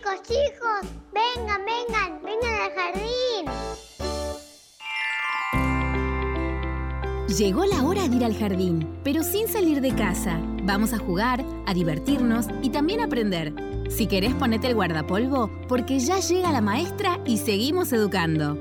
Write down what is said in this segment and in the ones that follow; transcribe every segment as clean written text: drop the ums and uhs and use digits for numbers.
Chicos, vengan al jardín. Llegó la hora de ir al jardín, pero sin salir de casa. Vamos a jugar, a divertirnos y también a aprender. Si querés, ponete el guardapolvo, porque ya llega la maestra y seguimos educando.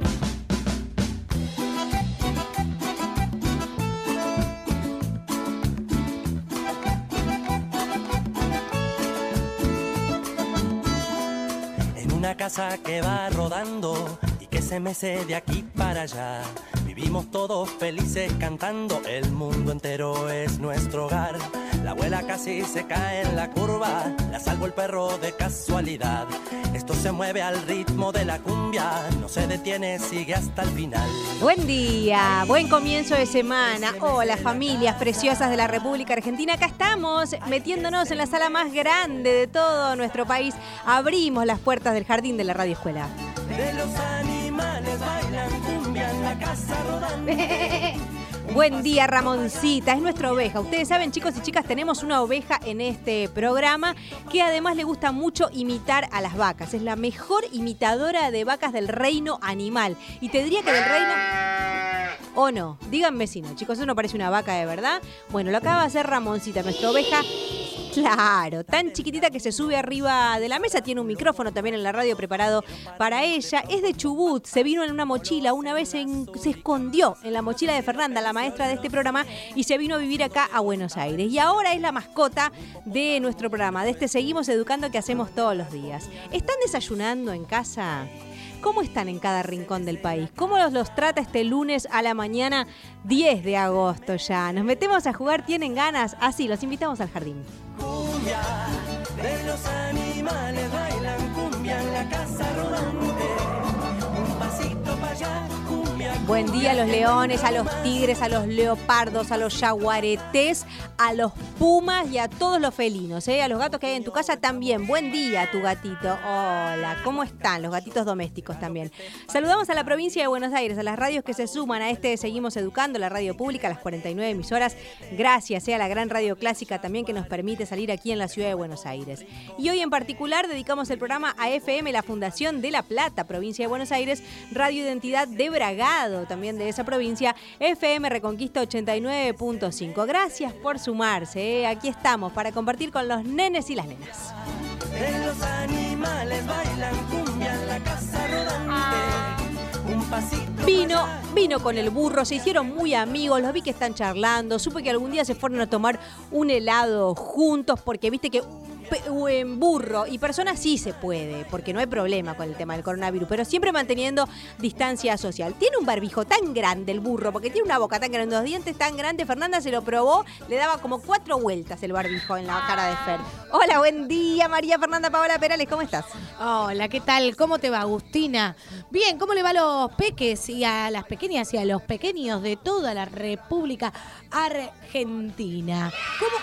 Una casa que va rodando y que se mece de aquí para allá. Vivimos todos felices cantando, el mundo entero es nuestro hogar. La abuela casi se cae en la curva, la salvo el perro de casualidad. Esto se mueve al ritmo de la cumbia, no se detiene, sigue hasta el final. Buen día, buen comienzo de semana. Hola familias preciosas de la República Argentina. Acá estamos metiéndonos en la sala más grande de todo nuestro país. Abrimos las puertas del jardín de la Radio Escuela. De los animales bailan cumbia en la casa rodante. Buen día, Ramoncita, es nuestra oveja. Ustedes saben, chicos y chicas, tenemos una oveja en este programa que además le gusta mucho imitar a las vacas. Es la mejor imitadora de vacas del reino animal. Y te diría que del reino... ¿O no? Díganme si no, chicos, eso no parece una vaca de verdad. Bueno, lo acaba de hacer Ramoncita, nuestra oveja. Claro, tan chiquitita que se sube arriba de la mesa, tiene un micrófono también en la radio preparado para ella. Es de Chubut, se vino en una mochila, una vez se escondió en la mochila de Fernanda, la maestra de este programa, y se vino a vivir acá a Buenos Aires. Y ahora es la mascota de nuestro programa, de este Seguimos Educando que hacemos todos los días. ¿Están desayunando en casa? ¿Cómo están en cada rincón del país? ¿Cómo los trata este lunes a la mañana 10 de agosto ya? Nos metemos a jugar, ¿tienen ganas? Así, los invitamos al jardín. Cumbia, de los animales bailan cumbia en la casa rodante. Un pasito para allá, cumbia. Buen día a los leones, a los tigres, a los leopardos, a los yaguaretés, a los pumas y a todos los felinos, a los gatos que hay en tu casa también. Buen día, tu gatito. Hola, ¿cómo están los gatitos domésticos también? Saludamos a la provincia de Buenos Aires, a las radios que se suman a este Seguimos Educando, la radio pública, las 49 emisoras. Gracias a la gran radio clásica también que nos permite salir aquí en la ciudad de Buenos Aires. Y hoy en particular dedicamos el programa a FM, la Fundación de La Plata, provincia de Buenos Aires, Radio Identidad de Bragado, también de esa provincia, FM Reconquista 89.5. Gracias por sumarse, aquí estamos para compartir con los nenes y las nenas. De los animales bailan cumbia en la casa rodante. Un pasito. Vino con el burro, se hicieron muy amigos, los vi que están charlando, supe que algún día se fueron a tomar un helado juntos porque viste que en burro y personas sí se puede, porque no hay problema con el tema del coronavirus, pero siempre manteniendo distancia social. Tiene un barbijo tan grande el burro, porque tiene una boca tan grande, unos dientes tan grandes. Fernanda se lo probó, le daba como 4 vueltas el barbijo en la cara de Fer. Hola, buen día, María Fernanda Paola Perales, ¿cómo estás? Hola, ¿qué tal? ¿Cómo te va, Agustina? Bien, ¿cómo le va a los peques y a las pequeñas y a los pequeños de toda la República Argentina? ¿Cómo?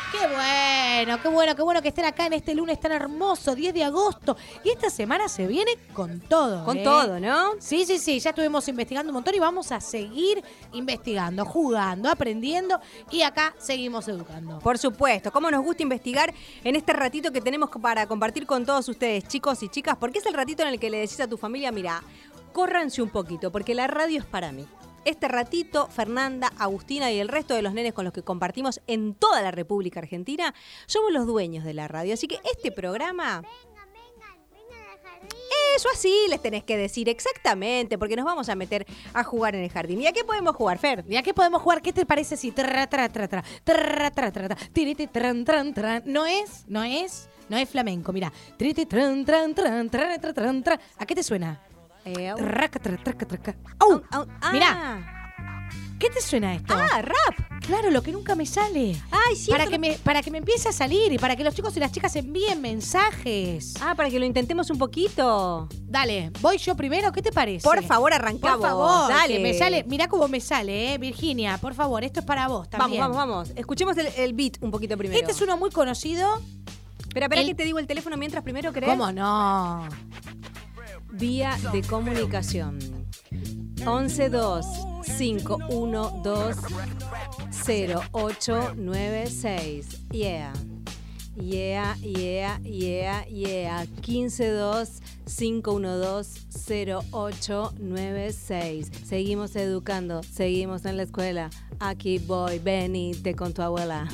Qué bueno que estén acá en este lunes tan hermoso, 10 de agosto. Y esta semana se viene con todo. Con todo, ¿no? Sí, ya estuvimos investigando un montón y vamos a seguir investigando, jugando, aprendiendo y acá seguimos educando. Por supuesto, cómo nos gusta investigar en este ratito que tenemos para compartir con todos ustedes, chicos y chicas, porque es el ratito en el que le decís a tu familia, mira, córranse un poquito, porque la radio es para mí. Este ratito, Fernanda, Agustina y el resto de los nenes con los que compartimos en toda la República Argentina, somos los dueños de la radio. Así que este programa... Vengan al jardín. Eso así les tenés que decir exactamente, porque nos vamos a meter a jugar en el jardín. ¿Y a qué podemos jugar, Fer? ¿Y a qué podemos jugar? ¿Qué te parece si tiriti tran tran tran? No es flamenco, mira. Tiriti tran tran tran tran tran tran. ¿A qué te suena? Mirá, ¿qué te suena esto? Ah, rap. Claro, lo que nunca me sale. Ay, sí. Para que me empiece a salir y para que los chicos y las chicas envíen mensajes. Ah, para que lo intentemos un poquito. Dale, voy yo primero, ¿qué te parece? Por favor, arrancá por vos. Favor, dale. Que me sale, mirá cómo me sale, Virginia, por favor, esto es para vos también. Vamos. Escuchemos el beat un poquito primero. Este es uno muy conocido. Espera que te digo el teléfono mientras primero, ¿querés? ¿Cómo no? Vía de comunicación 112-512-0896. Yeah. Yeah, yeah, yeah, yeah. 152-512-0896. Seguimos educando, seguimos en la escuela. Aquí voy, venite con tu abuela.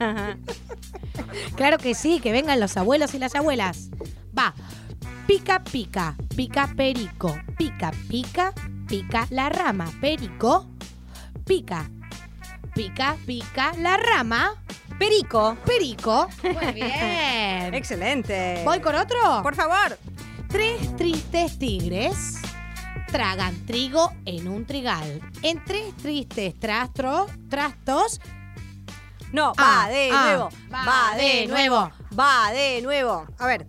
Claro que sí, que vengan los abuelos y las abuelas. Va. Pica, pica, pica perico. Pica, pica, pica la rama. Perico, pica. Pica, pica la rama. Perico. Perico. Muy bien. Excelente. ¿Voy con otro? Por favor. 3 tristes tigres tragan trigo en un trigal. En 3 tristes trastos. No, va de nuevo. va de nuevo. Va de nuevo. A ver.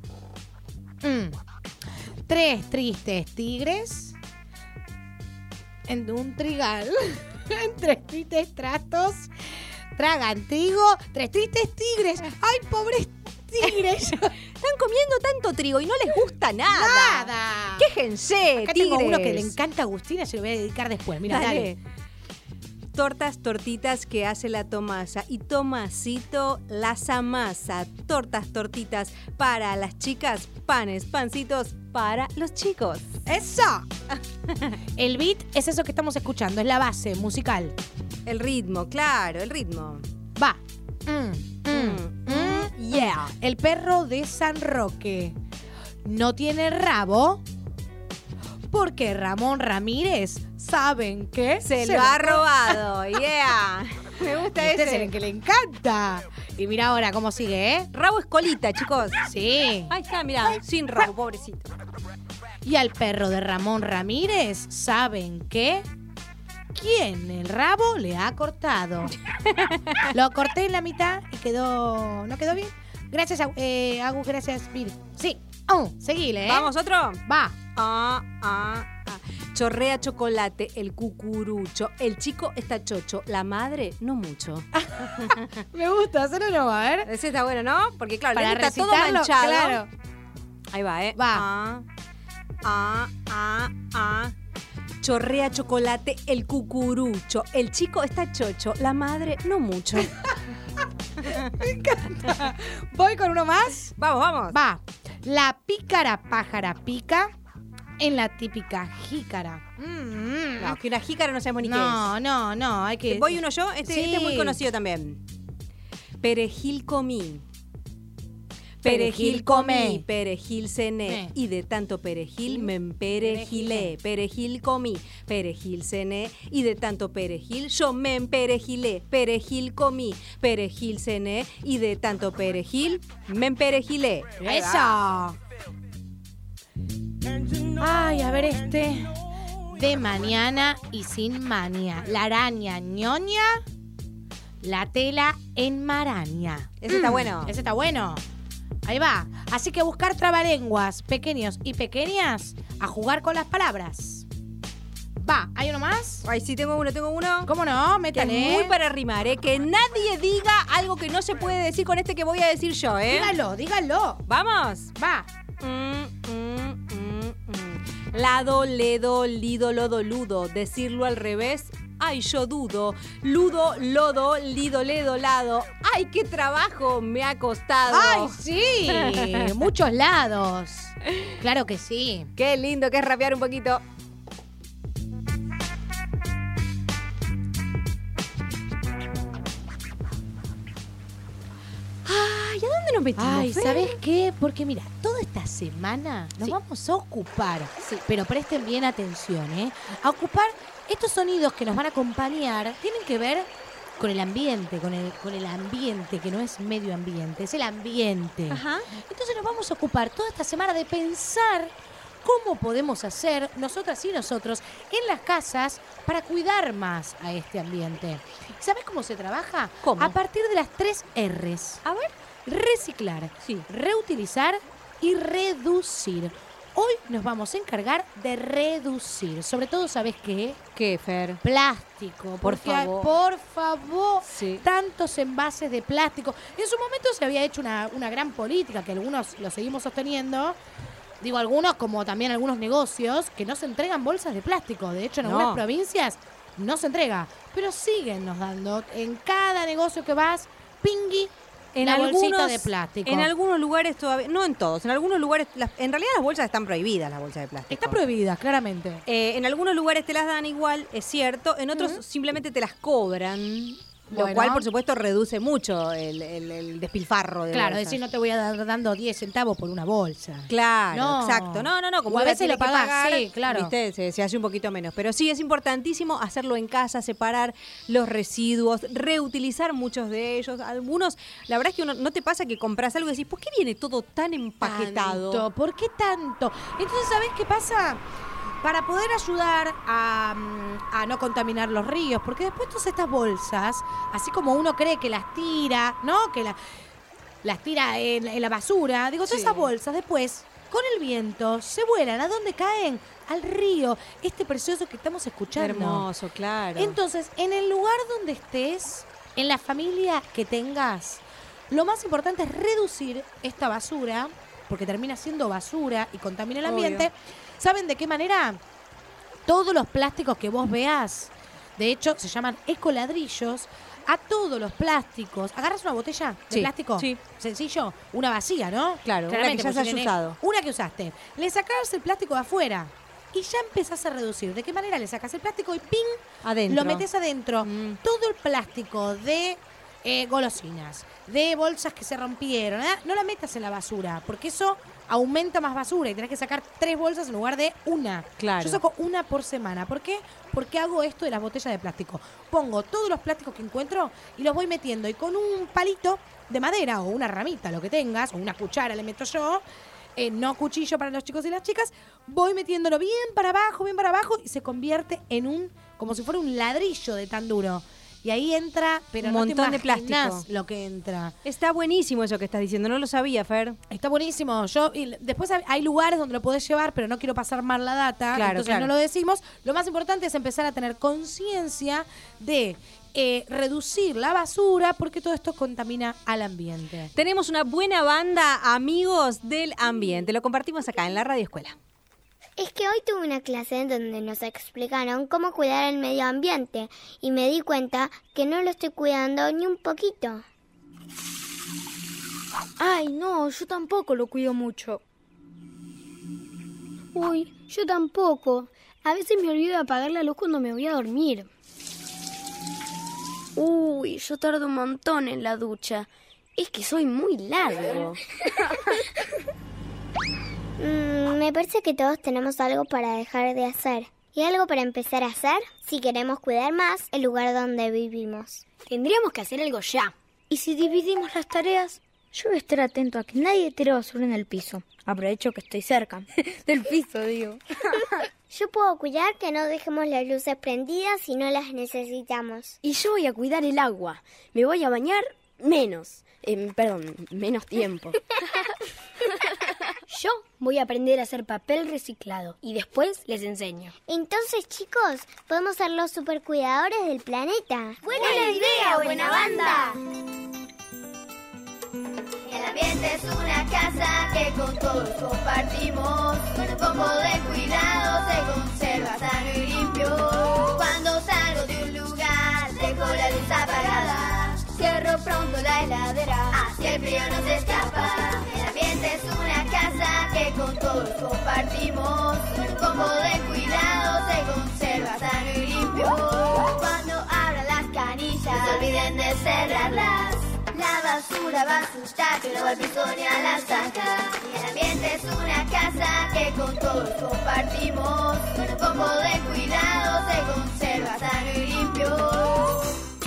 3 tristes tigres en un trigal. En 3 tristes trastos tragan trigo. 3 tristes tigres. ¡Ay, pobres tigres! Están comiendo tanto trigo y no les gusta nada. ¡Nada! ¡Quéjense, Acá tigres! tengo uno que le encanta a Agustina, se lo voy a dedicar después. Mira, dale. Tortas, tortitas que hace la Tomasa y Tomasito las amasa. Tortas, tortitas para las chicas, panes, pancitos para los chicos. ¡Eso! El beat es eso que estamos escuchando, es la base musical. El ritmo, claro, el ritmo. Va. Yeah. El perro de San Roque no tiene rabo porque Ramón Ramírez, ¿saben qué? Se lo ha robado, yeah. Me gusta Este es ese. el que le encanta. Y mira ahora cómo sigue, ¿eh? Rabo es colita, chicos. Sí. Ahí está, mirá, sin rabo, pobrecito. Y al perro de Ramón Ramírez, ¿saben qué? ¿Quién el rabo le ha cortado? Lo corté en la mitad y quedó... ¿No quedó bien? Gracias, Agus, gracias, Vir. Sí. Seguile, ¿eh? ¿Vamos, otro? Va. Chorrea chocolate, el cucurucho. El chico está chocho, la madre no mucho. Me gusta, hacerlo no, a ver. Ese está bueno, ¿no? Porque claro, Para le está todo recitarlo, manchado. claro. Ahí va, ¿eh? Va. Chorrea chocolate, el cucurucho. El chico está chocho, la madre no mucho. Me encanta. ¿Voy con uno más? Vamos, vamos. Va. La pícara pájara pica en la típica jícara. No, que una jícara no sabemos ni qué es. No, hay que... ¿Voy uno yo? Este es muy Sí. conocido también. Perejil comí. Perejil comé. Perejil cené. Y de tanto perejil me emperejilé. Perejil comí, perejil cené. Y de tanto perejil yo me emperejilé. Perejil comí, perejil cené. Y de tanto perejil me emperejilé. Ahí va. ¡Eso! Ay, a ver este. De mañana y sin mania. La araña ñoña, la tela enmaraña. Ese está bueno. Ese está bueno. Ahí va. Así que buscar trabalenguas, pequeños y pequeñas, a jugar con las palabras. Va, ¿hay uno más? Ay, sí, tengo uno. ¿Cómo no? Que Métale. es muy para rimar, ¿eh? Que nadie diga algo que no se puede decir con este que voy a decir yo, ¿eh? Dígalo. ¿Vamos? Va. Lado, ledo, lido, lodo, ludo. Decirlo al revés, ay, yo dudo. Ludo, lodo, lido, ledo, lado. Ay, qué trabajo me ha costado. ¡Ay, sí! Muchos lados. Claro que sí. Qué lindo que es rapear un poquito. Ay, ¿a dónde nos metimos? Ay, Fer? ¿sabes qué? Porque mira, toda esta semana nos vamos a ocupar, pero presten bien atención, ¿eh? A ocupar estos sonidos que nos van a acompañar, tienen que ver con el ambiente, con el ambiente, que no es medio ambiente, es el ambiente. Ajá. Entonces nos vamos a ocupar toda esta semana de pensar cómo podemos hacer, nosotras y nosotros, en las casas para cuidar más a este ambiente. ¿Sabes cómo se trabaja? ¿Cómo? A partir de las 3 R's. A ver. Reciclar, Sí. reutilizar y reducir. Hoy nos vamos a encargar de reducir. Sobre todo, ¿sabes qué? ¿Qué, Fer? Plástico. Por Porque, favor. por favor. Sí. Tantos envases de plástico. En su momento se había hecho una gran política, que algunos lo seguimos sosteniendo. Digo, algunos, como también algunos negocios, que no se entregan bolsas de plástico. De hecho, en algunas provincias no se entrega. Pero siguen nos dando. En cada negocio que vas, pingui, la bolsita de plástico. En algunos lugares todavía, no en todos, en algunos lugares, en realidad las bolsas están prohibidas, las bolsas de plástico. Está prohibida, claramente. En algunos lugares te las dan igual, es cierto, en otros simplemente te las cobran. Lo Bueno. cual, por supuesto, reduce mucho el despilfarro de Claro, bolsas. decir, no te voy a dar dando 10 centavos por una bolsa. Claro, No. exacto. No, como O a uno la veces tiene lo que pagás, pagar, sí, claro. ¿viste? Se hace un poquito menos. Pero sí, es importantísimo hacerlo en casa, separar los residuos, reutilizar muchos de ellos. Algunos, la verdad es que uno, ¿no te pasa que compras algo y decís, ¿por qué viene todo tan empaquetado? Tanto, ¿por qué tanto? Entonces, ¿sabés qué pasa? Para poder ayudar a no contaminar los ríos, porque después todas estas bolsas, así como uno cree que las tira, ¿no? Que las tira en la basura, digo, todas esas bolsas después, con el viento, se vuelan. ¿A dónde caen? Al río, este precioso que estamos escuchando. Hermoso, claro. Entonces, en el lugar donde estés, en la familia que tengas, lo más importante es reducir esta basura, porque termina siendo basura y contamina el ambiente. Obvio. ¿Saben de qué manera? Todos los plásticos que vos veas, de hecho, se llaman ecoladrillos. A todos los plásticos, agarras una botella de Sí, plástico, sí. sencillo, una vacía, ¿no? Claro, una Claramente, que ya se porque has tenés usado. Una que usaste. Le sacás el plástico de afuera y ya empezás a reducir. ¿De qué manera? Le sacas el plástico y ¡ping! Adentro. Lo metes adentro. Mm. Todo el plástico de golosinas, de bolsas que se rompieron, no la metas en la basura, porque eso aumenta más basura y tenés que sacar 3 bolsas en lugar de una. Claro. Yo saco una por semana. ¿Por qué? Porque hago esto de las botellas de plástico. Pongo todos los plásticos que encuentro y los voy metiendo. Y con un palito de madera o una ramita, lo que tengas, o una cuchara le meto yo, no cuchillo para los chicos y las chicas, voy metiéndolo bien para abajo, y se convierte en como si fuera un ladrillo de tan duro. Y ahí entra, pero Un no te montón de imaginás plástico. lo que entra. Está buenísimo eso que estás diciendo, no lo sabía, Fer. Está buenísimo. Y después hay lugares donde lo podés llevar, pero no quiero pasar mal la data, Claro, entonces claro. no lo decimos. Lo más importante es empezar a tener conciencia de reducir la basura, porque todo esto contamina al ambiente. Tenemos una buena banda, amigos del ambiente. Lo compartimos acá en la Radio Escuela. Es que hoy tuve una clase en donde nos explicaron cómo cuidar el medio ambiente y me di cuenta que no lo estoy cuidando ni un poquito. Ay, no, yo tampoco lo cuido mucho. Uy, yo tampoco. A veces me olvido de apagar la luz cuando me voy a dormir. Uy, yo tardo un montón en la ducha. Es que soy muy largo. Me parece que todos tenemos algo para dejar de hacer y algo para empezar a hacer si queremos cuidar más el lugar donde vivimos. Tendríamos que hacer algo ya. ¿Y si dividimos las tareas? Yo voy a estar atento a que nadie tire basura en el piso. Aprovecho que estoy cerca. Del piso, digo. Yo puedo cuidar que no dejemos las luces prendidas si no las necesitamos. Y yo voy a cuidar el agua. Me voy a bañar menos. Menos tiempo. Yo voy a aprender a hacer papel reciclado y después les enseño. Entonces, chicos, podemos ser los supercuidadores del planeta. ¡Buena idea, buena banda! El ambiente es una casa que con todos compartimos. Con un poco de cuidado se conserva sano y limpio. Cuando salgo de un lugar, dejo la luz apagada. Cierro pronto la heladera, así el frío no se escapa. El ambiente es una casa que con todos compartimos. Con un poco de cuidado se conserva sano y limpio. Cuando abran las canillas, no se olviden de cerrarlas. La basura va a asustar, que no va al piso ni a la saca. Y el ambiente es una casa que con todos compartimos. Con un poco de cuidado se conserva sano y limpio.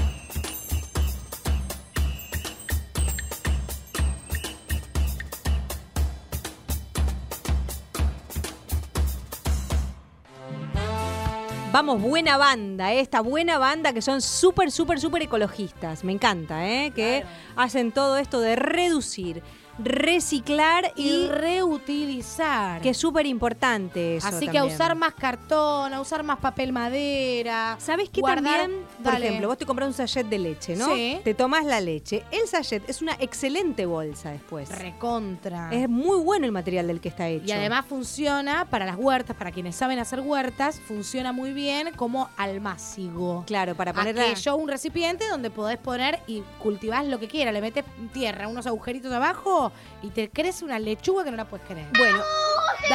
Vamos, buena banda, esta buena banda que son súper ecologistas. Me encanta, que hacen todo esto de reducir. reciclar y y reutilizar. que es súper importante eso. Así que también. a usar más cartón, a usar más papel madera. ¿Sabés qué guardar- también? Por Dale. ejemplo, vos te compras un sachet de leche, ¿no? Sí. Te tomás la leche. El sachet es una excelente bolsa después. Recontra. Es muy bueno el material del que está hecho. Y además funciona para las huertas, para quienes saben hacer huertas, funciona muy bien como almácigo. Claro, para ponerla... Aquello, un recipiente donde podés poner y cultivás lo que quieras. Le metes tierra, unos agujeritos abajo y te crece una lechuga que no la puedes creer. Bueno, Da-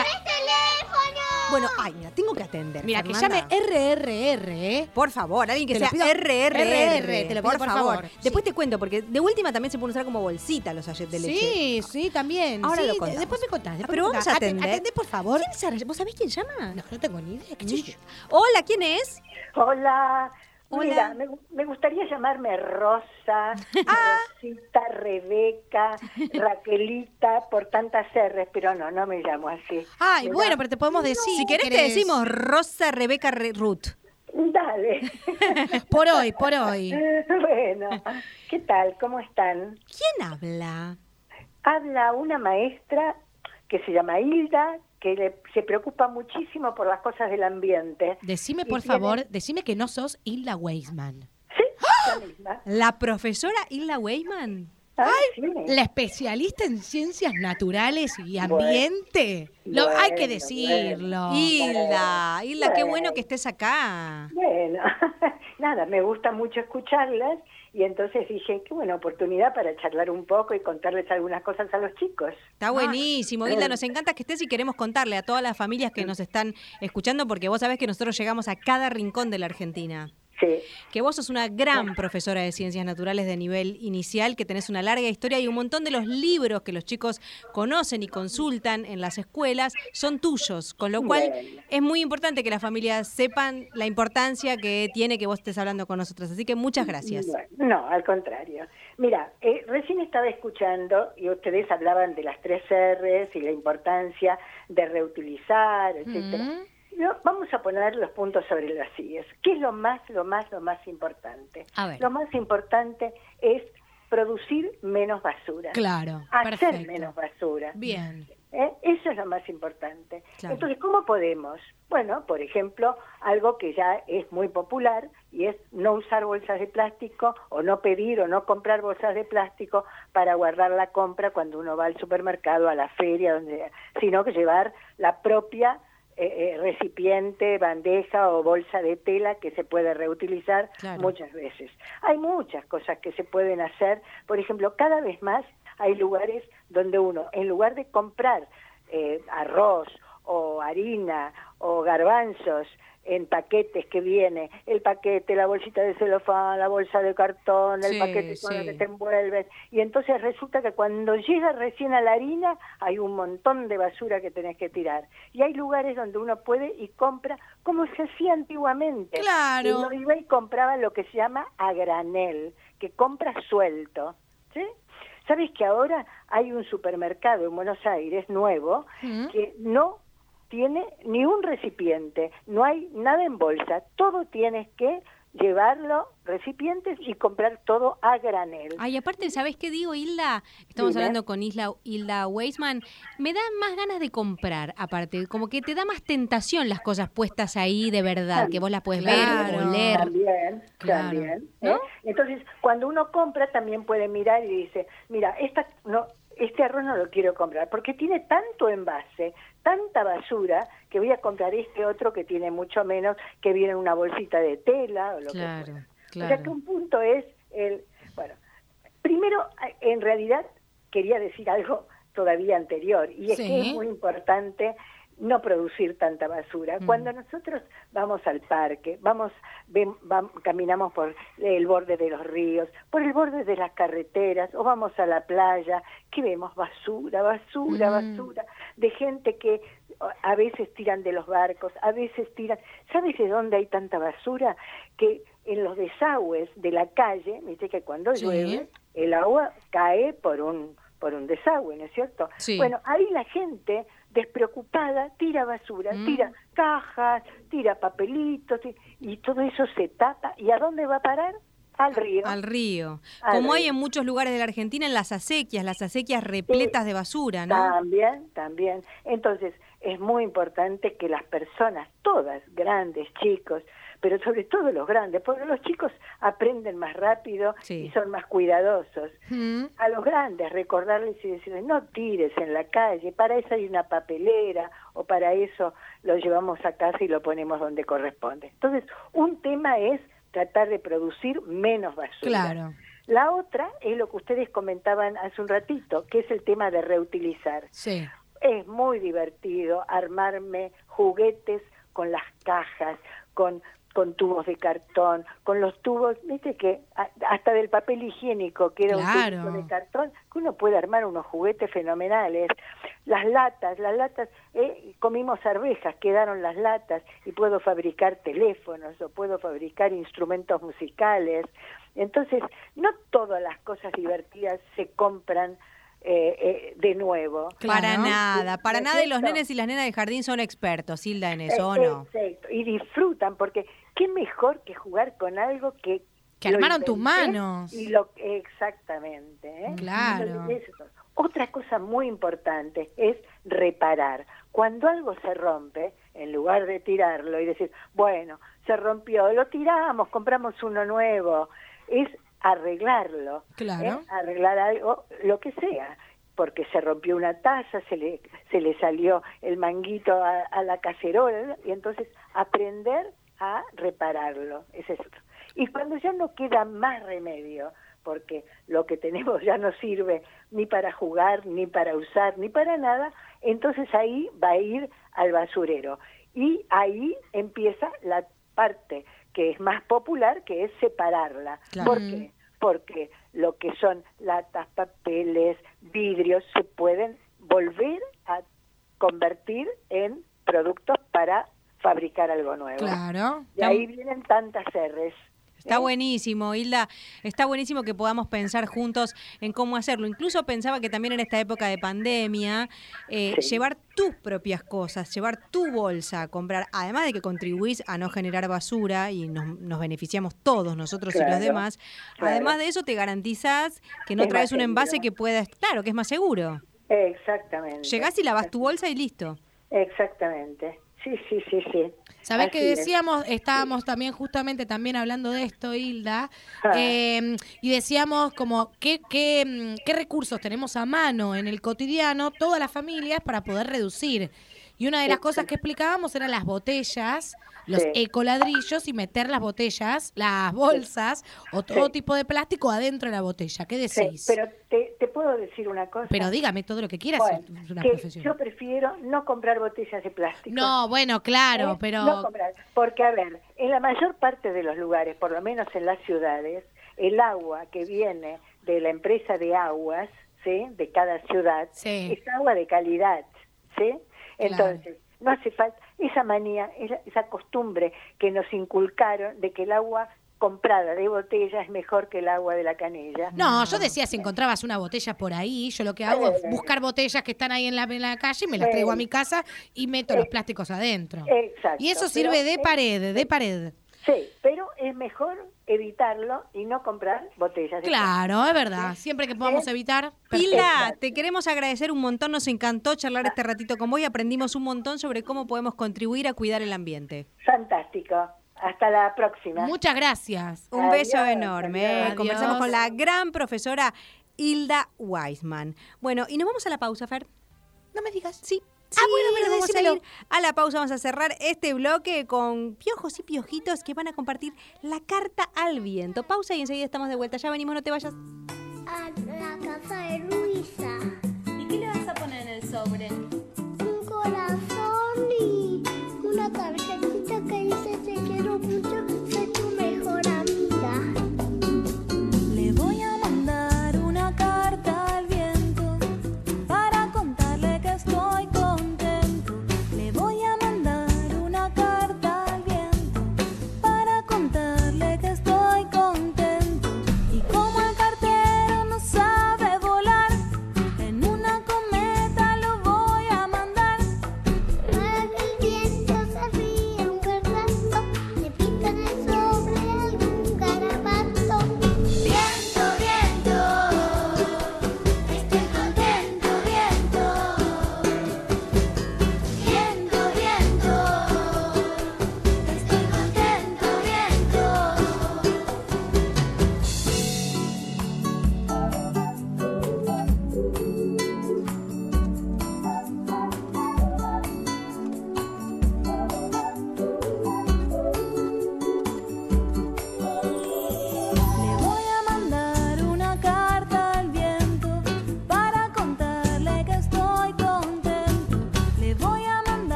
bueno, ay, mira, tengo que atender. Mira, que Fernanda. llame RRR, ¿eh? Por favor, alguien que Te lo sea pido. RRR. te lo pido, por favor. Después Sí. te cuento, porque de última también se pueden usar como bolsita los sachets de leche. Sí, sí, también. Ahora Sí, lo contamos. después me contás. después Pero me vamos contás. a atender. Atendé, por favor. ¿Quién será? ¿Vos sabés quién llama? No tengo ni idea. ¿Qué sé yo? Hola, ¿quién es? Hola. Hola. Mira, me gustaría llamarme Rosa, Rosita, Rebeca, Raquelita, por tantas R's, pero no me llamo así. Ay, Me bueno, llamo- pero te podemos decir. Si querés te decimos Rosa, Rebeca, Ruth. Dale. Por hoy, por hoy. Bueno, ¿qué tal? ¿Cómo están? ¿Quién habla? Habla una maestra que se llama Hilda, que se preocupa muchísimo por las cosas del ambiente. Decime, Y por tiene- favor, decime que no sos Hilda Weisman. Sí, la misma. ¿La profesora Hilda Weisman? Sí. La especialista en ciencias naturales y Bueno. ambiente. Hay que Bueno, decirlo. Hilda, qué bueno Bueno. que estés acá. Bueno, nada, me gusta mucho escucharlas y entonces dije, qué buena oportunidad para charlar un poco y contarles algunas cosas a los chicos. Está buenísimo, Hilda, nos encanta que estés y queremos contarle a todas las familias que nos están escuchando, porque vos sabés que nosotros llegamos a cada rincón de la Argentina. Sí, Que vos sos una gran profesora de ciencias naturales de nivel inicial, que tenés una larga historia y un montón de los libros que los chicos conocen y consultan en las escuelas son tuyos, con lo cual Bueno. es muy importante que las familias sepan la importancia que tiene que vos estés hablando con nosotros. Así que muchas gracias. bueno, no, al contrario. Mira, recién estaba escuchando y ustedes hablaban de las 3 R's y la importancia de reutilizar, etcétera. Vamos a poner los puntos sobre las sillas. ¿Qué es lo más importante? A ver. Lo más importante es producir menos basura. Claro, Hacer perfecto. menos basura. Bien. Eso es lo más importante. Claro. Entonces, ¿cómo podemos? Bueno, por ejemplo, algo que ya es muy popular y es no usar bolsas de plástico o no pedir o no comprar bolsas de plástico para guardar la compra cuando uno va al supermercado, a la feria, donde sea, sino que llevar la propia recipiente, bandeja o bolsa de tela que se puede reutilizar Claro. muchas veces. Hay muchas cosas que se pueden hacer. Por ejemplo, cada vez más hay lugares donde uno, en lugar de comprar arroz o harina o garbanzos en paquetes que viene, el paquete, la bolsita de celofán, la bolsa de cartón, el Sí, paquete con lo sí. que te envuelves, y entonces resulta que cuando llega recién a la harina hay un montón de basura que tenés que tirar. Y hay lugares donde uno puede y compra como se hacía antiguamente. Claro. Uno iba y compraba lo que se llama a granel, que compra suelto, ¿sí? ¿Sabes que ahora hay un supermercado en Buenos Aires nuevo que no tiene ni un recipiente, no hay nada en bolsa, todo tienes que llevarlo, recipientes, y comprar todo a granel. Ay, aparte, ¿sabés qué digo, Hilda? Estamos Dime. hablando con Hilda Weisman. Me da más ganas de comprar, aparte. Como que te da más tentación las cosas puestas ahí de verdad, que vos las puedes Claro. ver, oler. También, Claro. también. ¿No? Entonces, cuando uno compra, también puede mirar y dice, mira, este arroz no lo quiero comprar, porque tiene tanto envase, tanta basura, que voy a comprar este otro que tiene mucho menos, que viene en una bolsita de tela o lo que fuera. O sea que un punto es bueno, primero, en realidad quería decir algo todavía anterior, y es Sí. que es muy importante no producir tanta basura. Cuando nosotros vamos al parque, caminamos por el borde de los ríos, por el borde de las carreteras, o vamos a la playa, ¿qué vemos? Basura, basura, de gente que a veces tiran de los barcos, a veces tiran... ¿Sabes de dónde hay tanta basura? Que en los desagües de la calle, viste que cuando Sí. llueve, el agua cae por un desagüe, ¿no es cierto? Sí. Bueno, ahí la gente despreocupada tira basura, tira cajas, tira papelitos, y todo eso se tapa. ¿Y a dónde va a parar? Al río. Al río. Al Como hay río. en muchos lugares de la Argentina, en las acequias repletas de basura, ¿no? También. Entonces, es muy importante que las personas, todas, grandes, chicos, pero sobre todo los grandes, porque los chicos aprenden más rápido y son más cuidadosos. A los grandes recordarles y decirles, no tires en la calle, para eso hay una papelera, o para eso lo llevamos a casa y lo ponemos donde corresponde. Entonces, un tema es tratar de producir menos basura. Claro. La otra es lo que ustedes comentaban hace un ratito, que es el tema de reutilizar. Sí. Es muy divertido armarme juguetes con las cajas, con tubos de cartón, con los tubos, viste que hasta del papel higiénico queda un tubo de cartón, que uno puede armar unos juguetes fenomenales. Las latas, comimos arvejas, quedaron las latas y puedo fabricar teléfonos o puedo fabricar instrumentos musicales. Entonces, no todas las cosas divertidas se compran de nuevo. Para nada, y los nenes y las nenas de jardín son expertos, Hilda, en eso, ¿o no? Exacto, y disfrutan, porque qué mejor que jugar con algo que armaron tus manos. Exactamente. Claro. Entonces, otra cosa muy importante es reparar. Cuando algo se rompe, en lugar de tirarlo y decir, bueno, se rompió, lo tiramos, compramos uno nuevo, es arreglarlo, arreglar algo, lo que sea, porque se rompió una taza, se le salió el manguito a la cacerola, y entonces aprender a repararlo, ese es otro. Y cuando ya no queda más remedio, porque lo que tenemos ya no sirve ni para jugar, ni para usar, ni para nada, entonces ahí va a ir al basurero. Y ahí empieza la parte que es más popular, que es separarla. Claro. ¿Por qué? Porque lo que son latas, papeles, vidrios, se pueden volver a convertir en productos para fabricar algo nuevo. Claro. Y ahí vienen tantas R's. Está buenísimo, Hilda, está buenísimo que podamos pensar juntos en cómo hacerlo. Incluso pensaba que también en esta época de pandemia, llevar tus propias cosas, llevar tu bolsa a comprar, además de que contribuís a no generar basura y nos beneficiamos todos, nosotros y los demás, además de eso te garantizás que no traes un envase que puedas, claro, que es más seguro. Exactamente. Llegás y lavas tu bolsa y listo. Exactamente. Sí. ¿Sabés qué decíamos? Estábamos también justamente hablando de esto, Hilda, y decíamos como qué recursos tenemos a mano en el cotidiano, todas las familias, para poder reducir. Y una de las cosas que explicábamos eran las botellas, los ecoladrillos, y meter las botellas, las bolsas o todo tipo de plástico adentro de la botella. ¿Qué decís? Sí, pero te puedo decir una cosa. Pero dígame todo lo que quieras. Bueno, es una que profesión. yo prefiero no comprar botellas de plástico. No, bueno, claro, pero... No comprar, porque a ver, en la mayor parte de los lugares, por lo menos en las ciudades, el agua que viene de la empresa de aguas, ¿sí?, de cada ciudad, es agua de calidad, ¿sí? Entonces, no hace falta esa manía, esa costumbre que nos inculcaron de que el agua comprada de botella es mejor que el agua de la canilla. No, yo decía, si encontrabas una botella por ahí, yo lo que hago es buscar botellas que están ahí en la calle, me las traigo a mi casa y meto los plásticos adentro. Exacto. Y eso sirve de pared. Sí, pero es mejor evitarlo y no comprar botellas de Claro, es verdad. Siempre que podamos evitar. Hilda, te queremos agradecer un montón, nos encantó charlar este ratito con vos y aprendimos un montón sobre cómo podemos contribuir a cuidar el ambiente. Fantástico. Hasta la próxima. Muchas gracias. Un beso enorme. Adiós. Conversamos con la gran profesora Hilda Weissman. Bueno, y nos vamos a la pausa, Fer. No me digas. Sí. Bueno, pero vamos decímelo. a ir a la pausa, vamos a cerrar este bloque con piojos y piojitos que van a compartir la carta al viento. Pausa y enseguida estamos de vuelta. Ya venimos, no te vayas. A la casa de Luisa. ¿Y qué le vas a poner en el sobre? Un corazón.